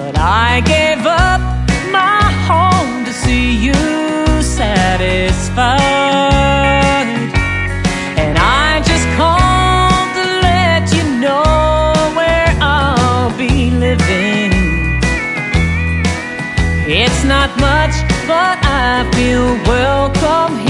but I gave up my home to see you satisfied. And I just called to let you know where I'll be living. It's not much, but I feel welcome here.